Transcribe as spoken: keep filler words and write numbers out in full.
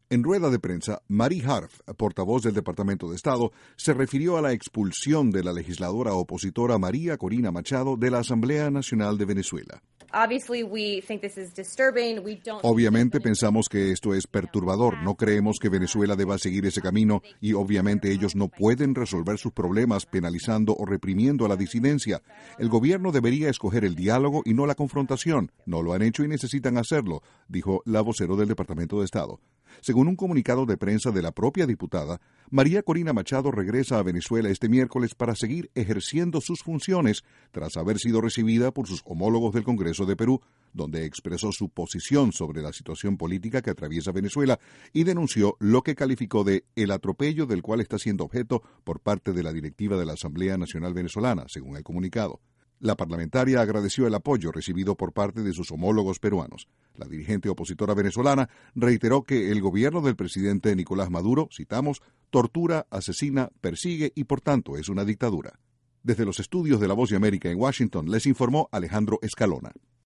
En rueda de prensa, Marie Harf, portavoz del Departamento de Estado, se refirió a la expulsión de la legisladora opositora María Corina Machado de la Asamblea Nacional de Venezuela. Obviamente pensamos que esto es perturbador. No creemos que Venezuela deba seguir ese camino y obviamente ellos no pueden resolver sus problemas penalizando o reprimiendo a la disidencia. El gobierno debería escoger el diálogo y no la confrontación. No lo han hecho y necesitan hacerlo, dijo la vocero del Departamento de Estado. Según un comunicado de prensa de la propia diputada, María Corina Machado regresa a Venezuela este miércoles para seguir ejerciendo sus funciones tras haber sido recibida por sus homólogos del Congreso de Perú, donde expresó su posición sobre la situación política que atraviesa Venezuela y denunció lo que calificó de el atropello del cual está siendo objeto por parte de la directiva de la Asamblea Nacional Venezolana, según el comunicado. La parlamentaria agradeció el apoyo recibido por parte de sus homólogos peruanos. La dirigente opositora venezolana reiteró que el gobierno del presidente Nicolás Maduro, citamos, tortura, asesina, persigue y por tanto es una dictadura. Desde los estudios de La Voz de América en Washington les informó Alejandro Escalona.